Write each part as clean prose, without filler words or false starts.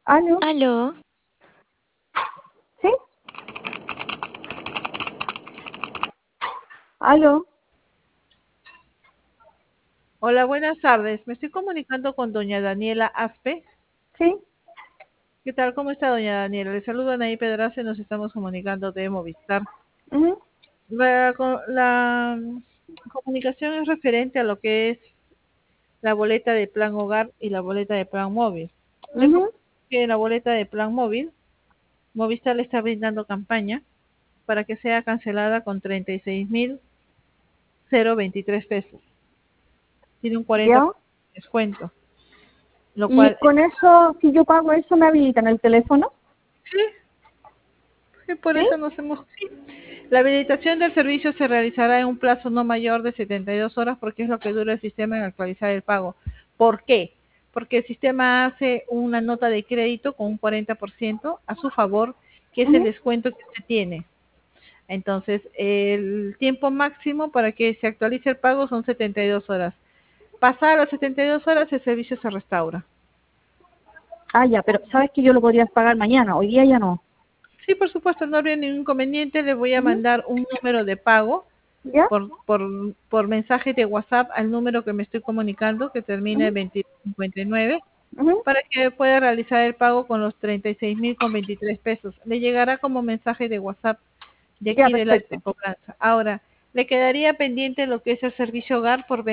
¿Aló? Aló, ¿Sí? ¿Aló? Hola, buenas tardes. Me estoy comunicando con doña Daniela Aspe. ¿Sí? ¿Qué tal? ¿Cómo está doña Daniela? Le saludo a Anaí Pedraza y nos estamos comunicando de Movistar. Ujú. La comunicación es referente a lo que es la boleta de plan hogar y la boleta de plan móvil. Le comento Ujú. que la boleta de plan móvil, Movistar le está brindando campaña para que sea cancelada con 36.023 pesos. Tiene un 40% ¿Ya? de descuento, lo Y cual con eso, si yo pago eso, me habilitan el teléfono. sí. Sí, por ¿Sí? eso nos hemos... Sí. La habilitación del servicio se realizará en un plazo no mayor de 72 horas porque es lo que dura el sistema en actualizar el pago. ¿Por qué? Porque el sistema hace una nota de crédito con un 40% a su favor, que es el Ujú. descuento que usted tiene. Entonces, el tiempo máximo para que se actualice el pago son 72 horas. Pasar las 72 horas, el servicio se restaura. Ah, ya, pero sabes que yo lo podría pagar mañana, hoy día ya no. Sí, por supuesto, no habría ningún inconveniente. Le voy a Ujú. mandar un número de pago ¿Ya? por mensaje de WhatsApp al número que me estoy comunicando, que termina Ujú. en 2059, Ujú. para que pueda realizar el pago con los 36.000 con 23 pesos. Le llegará como mensaje de WhatsApp de Ya, aquí del área de perfecto. cobranza. Ahora, le quedaría pendiente lo que es el servicio hogar por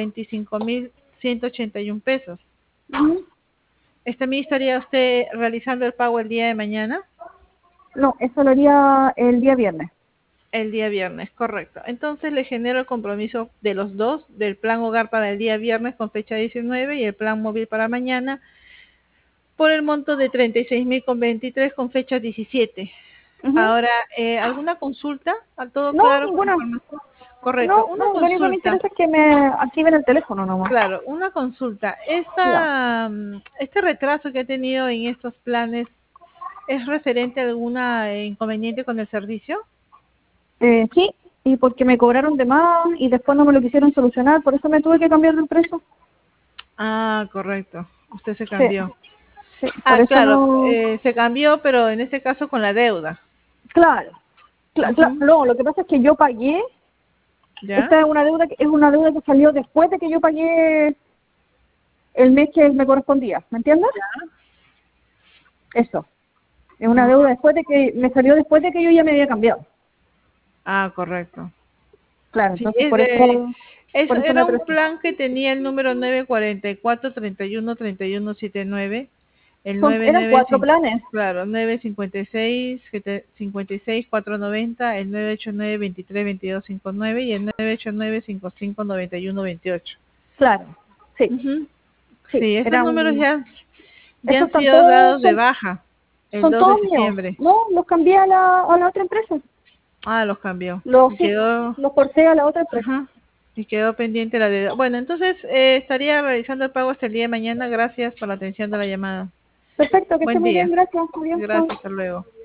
25.181 pesos. Ujú. ¿También estaría usted realizando el pago el día de mañana? No, eso lo haría el día viernes. El día viernes, correcto. Entonces le genero el compromiso de los dos, del plan hogar para el día viernes con fecha 19 y el plan móvil para mañana, por el monto de 36.000 con 23 con fecha 17. Ujú. Ahora, ¿alguna consulta? ¿A todo No, claro con la ninguna. información? Correcto, No, una no, lo único que me consulta. interesa es que me activen el teléfono nomás. Claro, una consulta. Dígame. Este retraso que ha tenido en estos planes es referente a alguna inconveniente con el servicio? Sí, y porque me cobraron de más y después no me lo quisieron solucionar, por eso me tuve que cambiar de empresa. Ah, correcto. Usted se Sí, cambió. sí, por Ah, eso claro, no. se cambió, pero en este caso con la deuda. Claro, Ujú. no, lo que pasa es que yo pagué, ¿Ya? esta es una deuda que salió después de que yo pagué el mes que me correspondía, ¿me entiendes? Eso, es una Mm. deuda después de que me salió después de que yo ya me había cambiado. Ah, correcto. Claro, Sí, entonces por eso eso me era un atrasé. plan que tenía el número 944-31-3179, el Eran 4 99, planes. claro, 956, 56-490, el 989-23-2259 y el 989-55-91-28. Claro, sí, Ujú. sí, Sí, estos números ya esos han están sido todos, dados de baja el son 2 de todos míos. septiembre. No, los cambié a la otra empresa. Ah, los cambió. Los Y sí, quedó, los porté a la otra empresa. ajá, y quedó pendiente la deuda. Bueno, entonces estaría realizando el pago hasta el día de mañana. Gracias por la atención de la llamada. Perfecto, que esté Buen muy bien, día. gracias. Adiós, chao. Gracias, hasta luego.